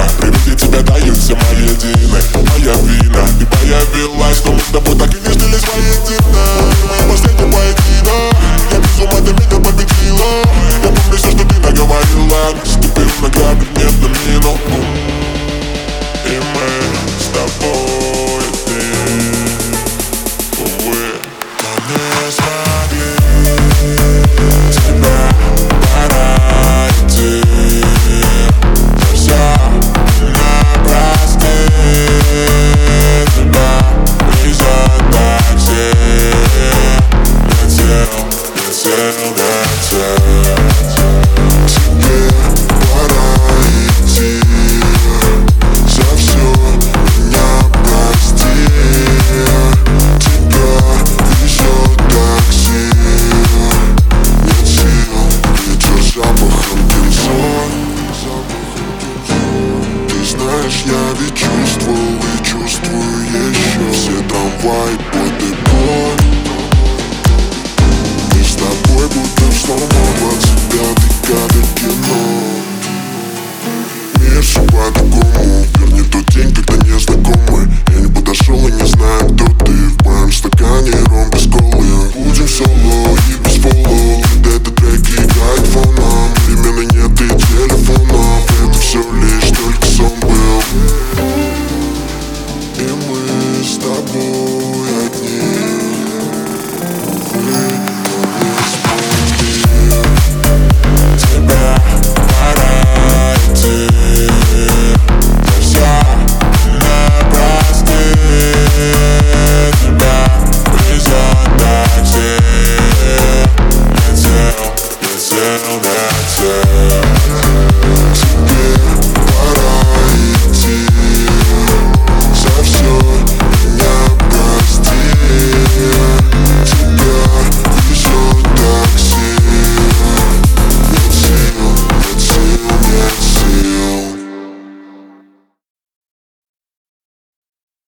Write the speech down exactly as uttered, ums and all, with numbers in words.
Привет, тебя дают все мои едины. Моя вина, ты появилась, но мы с тобой так и не снились воедино. Мой последний поединок, я без ума, ты меня победила. Я помню все, что ты наговорила. Ступил на грабли, нет на мину. И мы с тобой, ты, увы, но не смогли. Тебя пора идти. Все меня прости. Тебя везет такси. Летел, летел, летел. Теперь пора идти. За все меня прости. Тебя везет такси. Нет сил, ветер запахом бензон. Ты знаешь, я ведь чувствовал и чувствую еще. Все трамваи под иглой. Мы с тобой будто в снова двадцать пятый кадр кино. Мир все по-другому. Верни тот день, когда не знакомы.